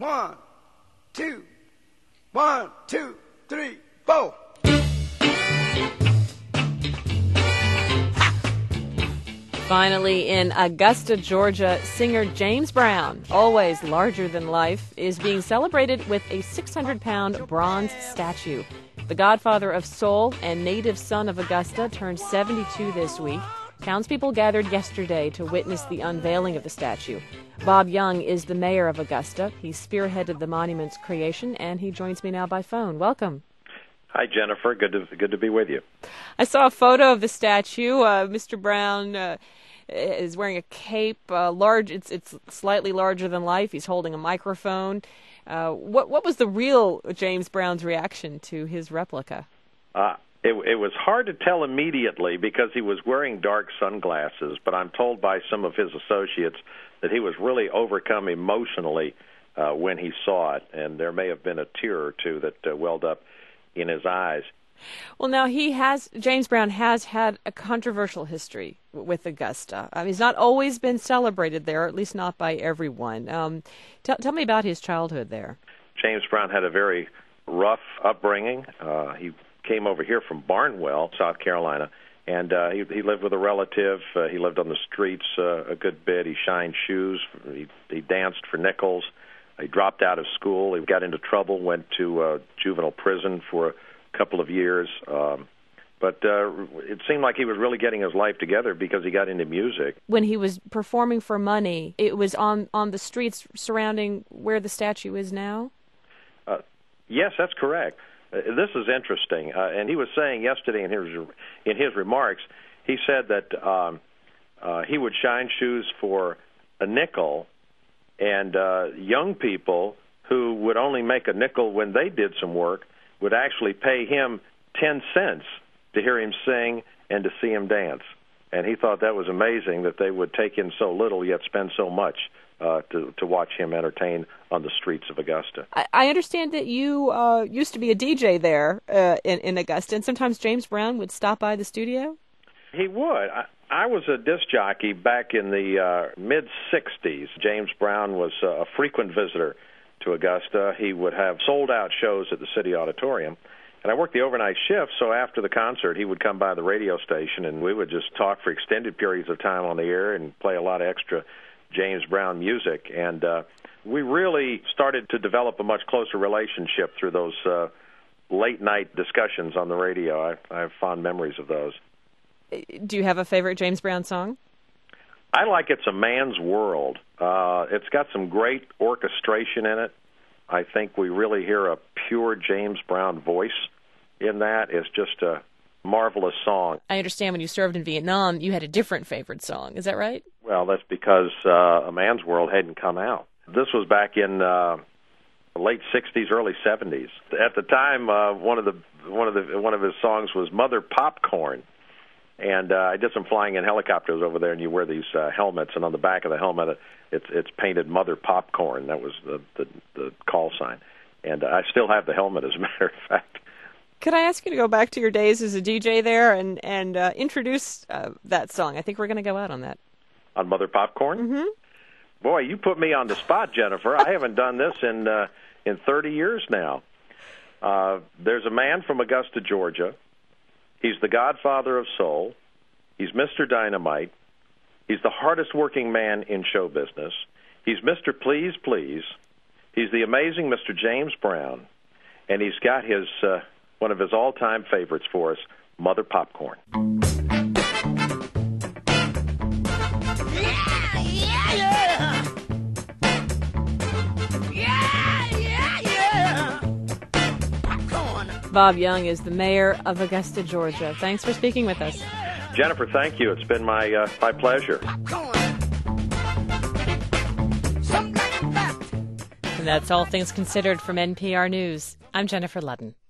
1, 2, 1, 2, 3, 4. Finally, in Augusta, Georgia, singer James Brown, always larger than life, is being celebrated with a 600-pound bronze statue. The godfather of soul and native son of Augusta turned 72 this week. Townspeople gathered yesterday to witness the unveiling of the statue. Bob Young is the mayor of Augusta. He spearheaded the monument's creation, and he joins me now by phone. Welcome. Hi, Jennifer. Good to be with you. I saw a photo of the statue. Mr. Brown is wearing a cape, large. It's slightly larger than life. He's holding a microphone. What was the real James Brown's reaction to his replica? It was hard to tell immediately because he was wearing dark sunglasses, but I'm told by some of his associates that he was really overcome emotionally when he saw it, and there may have been a tear or two that welled up in his eyes. Well, now James Brown has had a controversial history with Augusta. He's not always been celebrated there, at least not by everyone. Tell me about his childhood there. James Brown had a very rough upbringing. He came over here from Barnwell, South Carolina, and he lived with a relative. He lived on the streets a good bit. He shined shoes. He danced for nickels. He dropped out of school. He got into trouble, went to juvenile prison for a couple of years. But it seemed like he was really getting his life together because he got into music. When he was performing for money, it was on the streets surrounding where the statue is now? Yes, that's correct. This is interesting. And he was saying yesterday in his remarks, he said that he would shine shoes for a nickel, and young people who would only make a nickel when they did some work would actually pay him 10 cents to hear him sing and to see him dance. And he thought that was amazing that they would take in so little yet spend so much to watch him entertain on the streets of Augusta. I understand that you used to be a DJ there in Augusta, and sometimes James Brown would stop by the studio? He would. I was a disc jockey back in the mid-'60s. James Brown was a frequent visitor to Augusta. He would have sold-out shows at the City Auditorium. And I worked the overnight shift, so after the concert, he would come by the radio station, and we would just talk for extended periods of time on the air and play a lot of extra James Brown music. And we really started to develop a much closer relationship through those late-night discussions on the radio. I have fond memories of those. Do you have a favorite James Brown song? I like It's a Man's World. It's got some great orchestration in it. I think we really hear a pure James Brown voice in that. It's just a marvelous song. I understand when you served in Vietnam, you had a different favorite song. Is that right? Well, that's because A Man's World hadn't come out. This was back in the late '60s, early '70s. At the time, one of his songs was Mother Popcorn. And I did some flying in helicopters over there, and you wear these helmets, and on the back of the helmet, it's painted Mother Popcorn. That was the call sign. And I still have the helmet, as a matter of fact. Could I ask you to go back to your days as a DJ there and introduce that song? I think we're going to go out on that. On Mother Popcorn? Mm-hmm. Boy, you put me on the spot, Jennifer. I haven't done this in 30 years now. There's a man from Augusta, Georgia. He's the godfather of soul. He's Mr. Dynamite. He's the hardest working man in show business. He's Mr. Please Please. He's the amazing Mr. James Brown. And he's got his one of his all-time favorites for us, Mother Popcorn. Bob Young is the mayor of Augusta, Georgia. Thanks for speaking with us. Jennifer, thank you. It's been my pleasure. And that's All Things Considered from NPR News. I'm Jennifer Ludden.